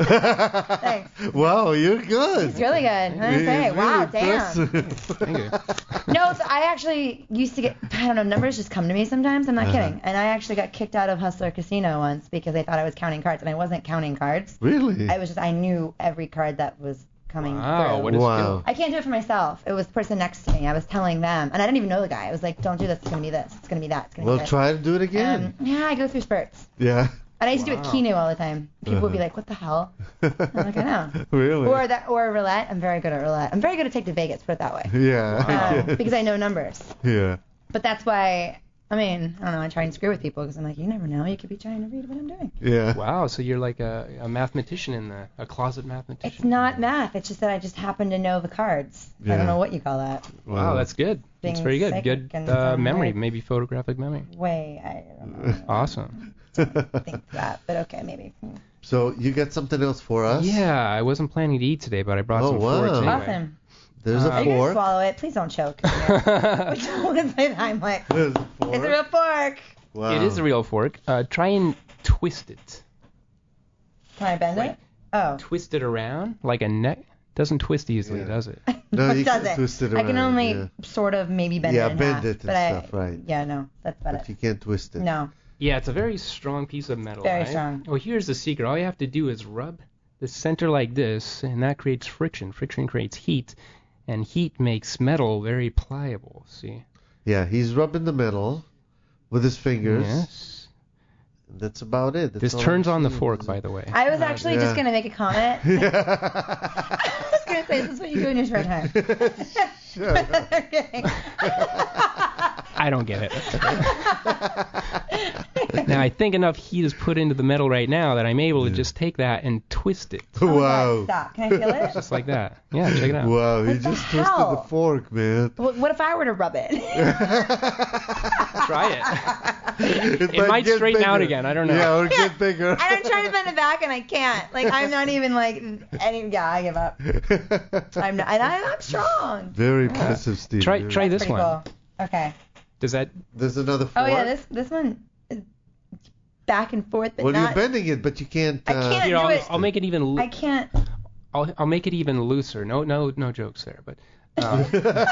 Thanks. Wow, you're good. It's really good. I Really say, wow, damn. impressive. Thank you. No, so I actually used to get, I don't know, numbers just come to me sometimes. I'm not Uh-huh. kidding. And I actually got kicked out of Hustler Casino once because they thought I was counting cards, and I wasn't counting cards. Really? I was just, I knew every card that was coming Wow, through. what a Wow. skill. I can't do it for myself. It was the person next to me. I was telling them, and I didn't even know the guy. I was like, don't do this. It's going to be this. It's going to be that. It's going to Well, be this. try to do it again. Um, yeah, I go through spurts. yeah. And I used to do it Wow. Keno all the time. People would be Uh-huh. like, what the hell? I'm like, I know. Really? Or that, or roulette. I'm very good at roulette. I'm very good at take to Vegas, put it that way. yeah. I Um, guess. because I know numbers. Yeah. But that's why, I mean, I don't know, I try and screw with people because I'm like, you never know. You could be trying to read what I'm doing. Yeah. Wow, so you're like a, a mathematician in the a closet mathematician. It's not math. It's just that I just happen to know the cards. I Yeah. don't know what you call that. Wow, that's good. That's Being very good. psychic Good and uh, some memory, weird- maybe photographic memory. Way, I don't know. Awesome. think that, but okay, maybe. Hmm. So you got something else for us? Yeah, I wasn't planning to eat today, but I brought Oh, some wow. forks anyway. Awesome. There's Uh, a Are you gonna fork. swallow it? Please don't choke. Which one is it? I'm like, There's a fork. it's a real fork. Wow. It is a real fork. Uh, try and twist it. Can I bend Like- it? Oh. Twist it around like a neck. Doesn't twist easily, Yeah. does it? No, It you can doesn't. twist it I can around, only yeah. sort of maybe bend Yeah, it in bend half. it and but I, stuff, right. Yeah, no, that's about But it. you can't twist it. No. Yeah, it's a very strong piece of metal. Very right? strong. Well, here's the secret. All you have to do is rub the center like this, and that creates friction. Friction creates heat, and heat makes metal very pliable. See? Yeah, he's rubbing the metal with his fingers. Yes. That's about it. That's This all turns I'm on the seeing. fork, by the way. I was actually yeah. just gonna make a comment. I was gonna say, this is what you do in your spare time. Shut up. I'm kidding. I don't get it. Now, I think enough heat is put into the metal right now that I'm able to just take that and twist it. Oh my God, Wow. stop. Can I feel it? Just like that. Yeah, check it out. Wow, he What the just twisted hell? the fork, man. What what if I were to rub it? Try it. It, might get straighten out bigger. again, I don't know. Yeah, or Yeah. get bigger. And I'm trying to bend it back and I can't. Like I'm not even like any. Yeah, I give up. I'm not, and I, I'm strong. Very impressive, Steve. Try- Very- try this Pretty one. cool. Okay. Does that? There's another fork. Oh yeah, this this one. Is, back and forth, but Well, not. you're bending it, but you can't. I Uh, can't Here, do I'll, it. I'll make it even. Lo- I can't. I'll I'll make it even looser. No no no jokes there, but. Uh,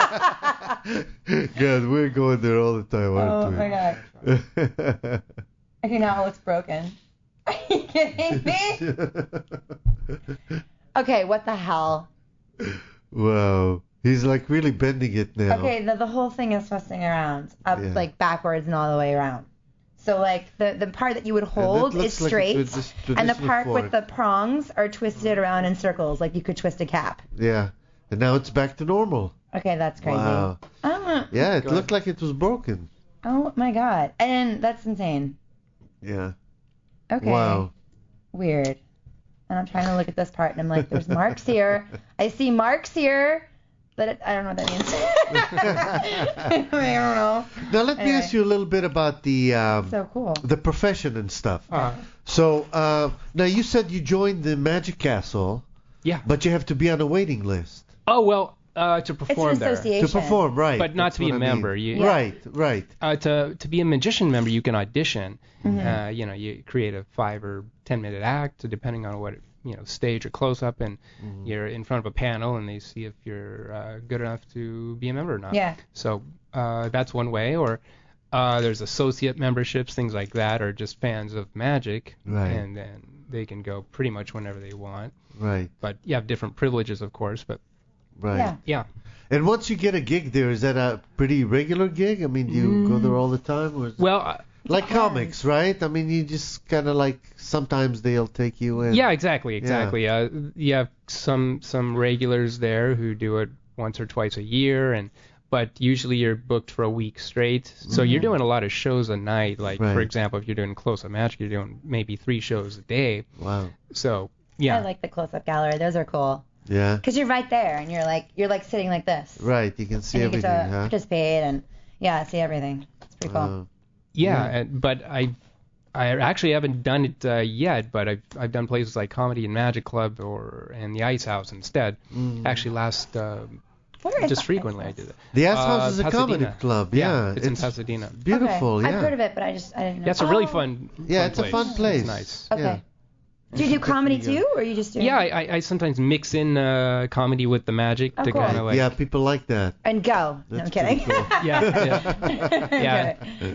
God, we're going there all the time, Oh aren't my we? god. Okay, now it looks broken. Are you kidding me? Okay, what the hell? Wow. He's like really bending it now. Okay, the, the whole thing is twisting around, up Yeah. like backwards and all the way around. So like the the part that you would hold looks is like a straight, tradi- and the traditional part with fork. the prongs are twisted around in circles, like you could twist a cap. Yeah. And now it's back to normal. Okay, that's crazy. Wow. Oh, Yeah, it Go looked like it was broken. oh my god, and that's insane. Yeah. Okay. Wow. Weird. And I'm trying to look at this part, and I'm like, there's marks here. I see marks here, but it, I don't know what that means. I don't know. Now let me Anyway. ask you a little bit about the um, So cool. the profession and stuff. uh, So uh, now you said you joined the Magic Castle, yeah. but you have to be on a waiting list Oh well, uh, to It's perform an there. association. to perform, right? But not That's to be what a I mean. member. You, Yeah. Right, right. Uh, to to be a magician member, you can audition. Mm-hmm. Uh, you know, you create a five or ten minute act, depending on what you know, stage or close up, and Mm-hmm. you're in front of a panel, and they see if you're uh, good enough to be a member or not. Yeah. So uh, that's one way. Or uh, there's associate memberships, things like that, or just fans of magic, Right. and then they can go pretty much whenever they want. Right, But you have different privileges, of course. But right. Yeah. yeah. And once you get a gig there, is that a pretty regular gig? I mean, do you go there all the time? Or is it Well. Uh, like Depends. comics, right? I mean, you just kind of like sometimes they'll take you in. Yeah, exactly, exactly. Uh, you have some some regulars there who do it once or twice a year, and but usually you're booked for a week straight. So you're doing a lot of shows a night. Like Right. for example, if you're doing Close Up Magic, you're doing maybe three shows a day. Wow. So yeah, I like the close-up gallery. Those are cool. Yeah. Because you're right there, and you're like you're like sitting like this. Right. You can see And you get everything, to huh? participate and yeah, see everything. It's pretty cool. Uh, yeah. Yeah. And, but I I actually haven't done it uh, yet. But I've I've done places like Comedy and Magic Club or and the Ice House instead. mm. Actually, last uh, Where is just the frequently I Ice did it. The Ice House Uh, is a comedy Pasadena. club. Yeah. it's, in Pasadena. beautiful. Okay. Yeah. I've heard of it, but I just I didn't know. Yeah, it's a really Oh. fun. Yeah, fun it's a place. fun place. It's nice. Okay. Yeah. Do you do comedy pretty too, or are you just doing? Yeah, I, I, I sometimes mix in uh, comedy with the magic Oh, to cool. kind of like. yeah, people like that. And go. No, I'm That's kidding. pretty cool. Yeah, yeah.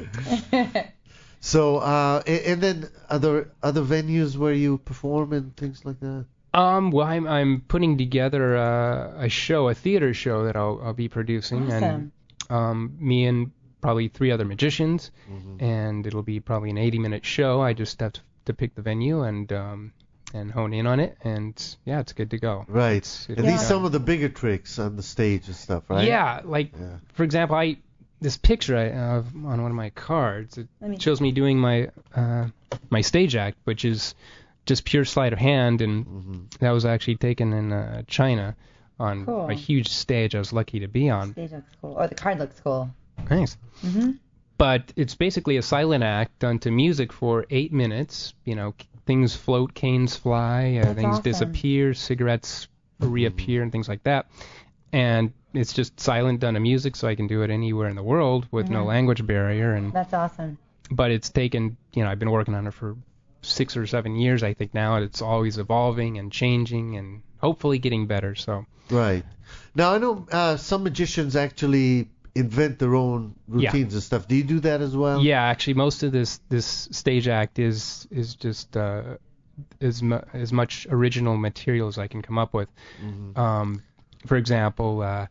yeah. So, uh, a- and then other other venues where you perform and things like that. Um, well, I'm I'm putting together uh, a show, a theater show that I'll I'll be producing, Awesome. and um, me and probably three other magicians, Mm-hmm. and it'll be probably an eighty minute show. I just have to, to pick the venue and um and hone in on it, and yeah, it's good to go. Right. It's- And it'll these be some done. of the bigger tricks on the stage and stuff, right? Yeah, like Yeah. for example, I this picture I have on one of my cards. It Let me- shows me doing my uh, my stage act, which is just pure sleight of hand, and Mm-hmm. that was actually taken in uh, China on Cool. a huge stage I was lucky to be on. Stage looks cool. Or the card looks cool. Nice. Mhm. But it's basically a silent act done to music for eight minutes. You know, c- things float, canes fly, uh, That's things awesome. disappear, cigarettes reappear, and things like that. And it's just silent done to music, so I can do it anywhere in the world with no Mhm. language barrier. And That's awesome. but it's taken, you know, I've been working on it for six or seven years, I think now. And it's always evolving and changing and hopefully getting better. So Right. Now I know uh, some magicians actually invent their own Yeah. routines and stuff. Do you do that as well? yeah, actually, most of this this stage act is is just uh, as mu- as much original material as I can come up with. Mm-hmm. Um, for example, uh,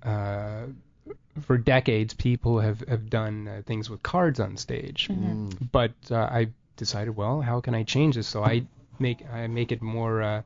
uh, for decades, people have have done uh, things with cards on stage, Mm. but uh, I decided, well, how can I change this? So I make I make it more. Uh,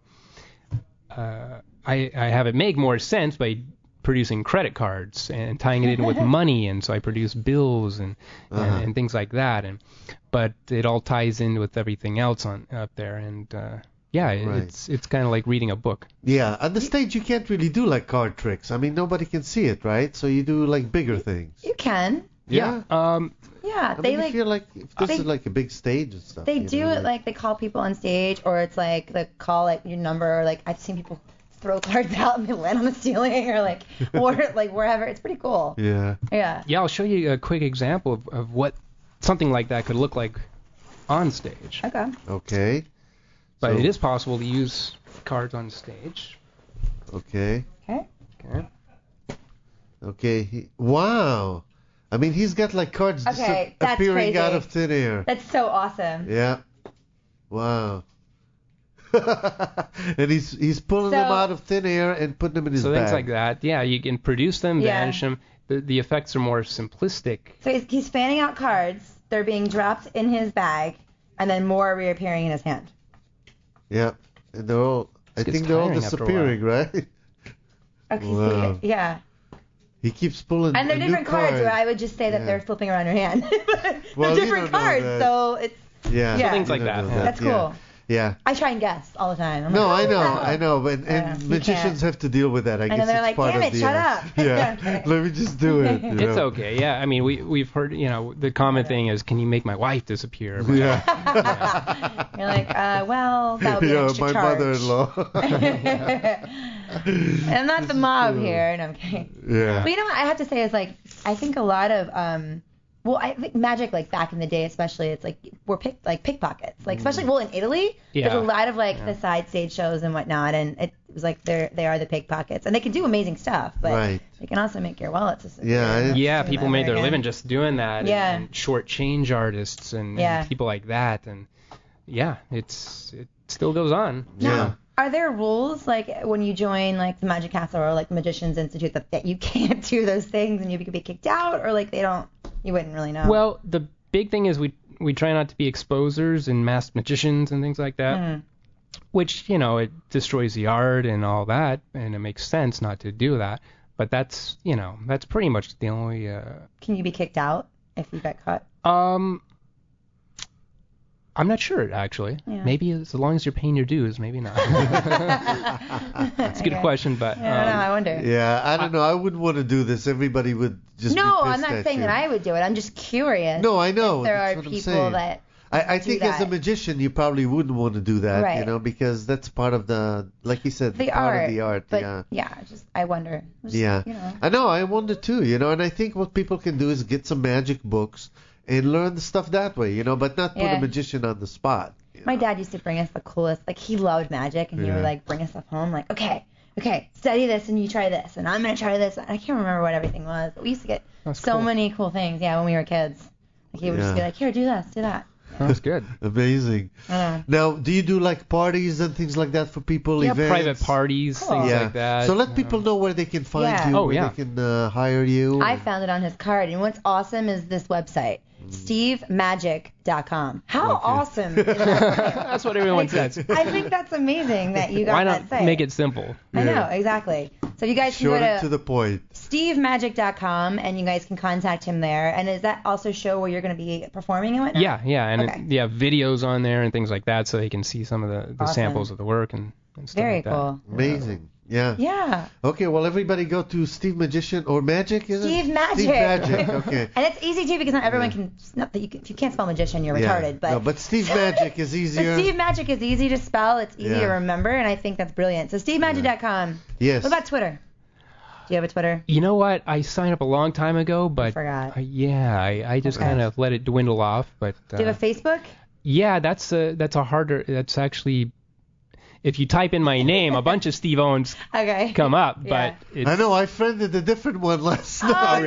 uh, I I have it make more sense by producing credit cards and tying it in with money, and so I produce bills and, Uh-huh. and and things like that. And but it all ties in with everything else on up there, and uh, yeah, Right. it's it's kind of like reading a book. Yeah. On the stage, you can't really do like card tricks. I mean, nobody can see it, right? So you do like bigger things. You can. Yeah. Um, Yeah. I They mean, like if you're like, if this they- is like a big stage and stuff. they you do know, it like they call people on stage, or it's like they call like your number, or like I've seen people throw cards out and they land on the ceiling, or like or like wherever. It's pretty cool. Yeah. Yeah. yeah, I'll show you a quick example of, of what something like that could look like on stage. Okay. Okay. But So- it is possible to use cards on stage. Okay. Okay. Okay. Okay. He, wow. I mean, he's got like cards just Okay, that's appearing crazy. out of thin air. That's so awesome. Yeah. Wow. And he's he's pulling So- them out of thin air and putting them in his So bag. things like that. Yeah, you can produce them, Yeah. banish them. The, the effects are more simplistic. So he's, he's fanning out cards. They're being dropped in his bag, and then more are reappearing in his hand. Yeah. And they're all. I This gets think they're all tiring after a disappearing, right? Okay. Wow. So, yeah. He keeps pulling. And they're a new different cards. card. Where I would just say that Yeah. they're flipping around your hand. Well, they're you different don't know cards, that. so it's. Yeah. Yeah. Things You like don't that, know yeah. That's Yeah. cool. Yeah. I try and guess all the time. I'm No, like, I know, "Oh, I know, but Yeah, and you magicians can't. have to deal with that. I And guess then they're it's like, part "Damn of it, the. shut uh, up." Yeah, Okay. let me just do it. you It's know? okay. Yeah, I mean, we we've heard, you know, the common thing is, can you make my wife disappear? Yeah. You're like, uh, well, that would be an Yeah, extra my charge. mother-in-law. I'm not the mob here. No, I'm kidding. Yeah. But you know what I have to say is like I think a lot of um well I think magic like back in the day especially it's like we're pick like pickpockets like especially well in Italy Yeah. there's a lot of like Yeah. the side stage shows and whatnot and it was like they're they are the pickpockets and they can do amazing stuff but Right. they can also make your wallets disappear. Yeah, it- Yeah, Doing people that made their again. living just doing that. Yeah. And, and short change artists and, Yeah. and people like that. And yeah, it's it still goes on. Yeah. Are there rules like when you join like the Magic Castle or like the Magicians Institute that, that you can't do those things and you could be kicked out or like they don't you wouldn't really know? Well, the big thing is we we try not to be exposers and masked magicians and things like that. Mhm. Which, you know, it destroys the art and all that, and it makes sense not to do that. But that's, you know, that's pretty much the only. Uh, Can you be kicked out if you got caught? um, I'm not sure actually. Yeah. Maybe as long as you're paying your dues, maybe not. It's a good Okay. question, but Yeah, I don't know. I um, wonder. Yeah, I don't know. I wouldn't want to do this. Everybody would just. No, be I'm pissed not at saying you. that I would do it. I'm just curious. No, I know. If there That's are what I'm people saying. that. I, I do think as a that. magician, you probably wouldn't want to do that, you Right. know, because that's part of the, like you said, The part art. of the art. But yeah. yeah, just I wonder. Just, Yeah. You know. I know. I wonder too, you know, and I think what people can do is get some magic books and learn the stuff that way, you know, but not put Yeah. a magician on the spot. you My know. dad used to bring us the coolest. Like he loved magic, and he Yeah. would like bring us stuff home. Like, okay, okay, study this, and you try this, and I'm gonna try this. I can't remember what everything was, but we used to get That's so cool. many cool things. Yeah, when we were kids. Like he would just be Yeah. like, here, do this, do that. that's good. Amazing. I don't Now, know. do you do like parties and things like that for people? Yeah, events? private parties, Cool. things Yeah. like that. So let you people know. know where they can find Yeah. you, Oh, where yeah. they can uh, hire you. I found it on his card, and what's awesome is this website, steve magic dot com. How awesome is that? That's what everyone says. I think that's amazing that you got Why that not site. make it simple? I know, Yeah. exactly. So you guys can Short go and to, to the point. steve magic dot com, and you guys can contact him there. And does that also show where you're going to be performing and whatnot? Yeah, yeah, and Okay. it, yeah, videos on there and things like that, so they can see some of the, the Awesome. samples of the work and, and stuff Very like that. cool. Amazing. Yeah. Yeah. Okay, well, everybody go to Steve Magician or Magic, is Steve it? Magic. Steve Magic, okay. And it's easy too because not everyone Yeah. can. Not that you can, if you can't spell magician, you're Yeah. retarded. But No, but Steve Magic is easier. But Steve Magic is easy to spell. It's easy Yeah. to remember, and I think that's brilliant. So steve magic dot com. Yes. What about Twitter? Do you have a Twitter? You know what? I signed up a long time ago, but forgot. I, yeah, I, I just Okay. kind of let it dwindle off. But uh, Do you have a Facebook? yeah, that's a that's a harder. That's actually, if you type in my name, a bunch of Steve Owens Okay. come up, Yeah. but it's, I know, I friended a different one last Oh, night.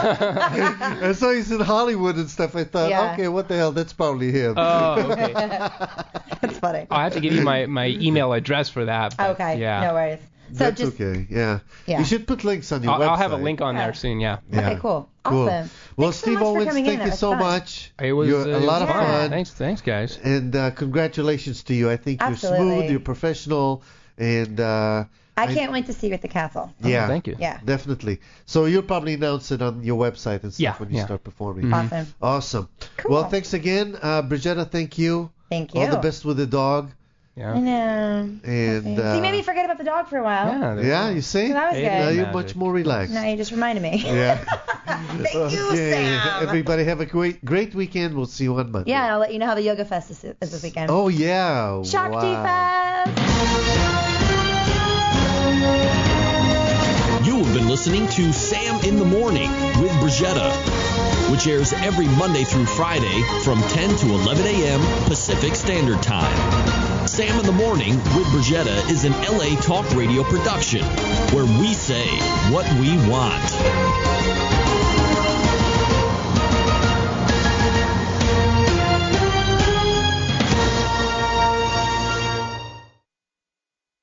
no. I saw he's in Hollywood and stuff. I thought, Yeah. okay, what the hell? That's probably him. Oh, okay. That's funny. I'll have to give you my, my email address for that. But Okay. Yeah. No worries. So That's just okay, yeah. Yeah. You should put links on your I'll, website. I'll have a link on Yeah. there soon. Yeah. Yeah. okay, cool. Cool. Awesome. Well, Thanks so Steve much for Owens, coming in. thank That you was so fun. much. It was You're uh, a it was lot of Yeah. fun. Thanks, thanks, guys. And uh, congratulations to you. I think you're Absolutely. smooth, you're professional, and uh, I can't wait to see you at the castle. yeah, Oh, thank you. Yeah. definitely. So you'll probably announce it on your website and stuff Yeah, when you yeah. start performing. Mhm. Awesome. Awesome. Cool. Well, thanks again, uh, Brigetta. Thank you. Thank you. All the best with the dog. I Yeah. know. And uh, See, maybe forget about the dog for a while. Yeah. there yeah, go. you see, So that was Hey, good. now you're Magic. much more relaxed. Now you just reminded me. Yeah. Thank you, Okay. Sam. Everybody have a great, great weekend. We'll see you on Monday. Yeah, and I'll let you know how the Yoga Fest is, is this weekend. Oh yeah. Shakti wow. Fest. You have been listening to Sam in the Morning with Brigetta, which airs every Monday through Friday from ten to eleven a.m. Pacific Standard Time. Sam in the Morning with Brigetta is an L A Talk Radio production where we say what we want.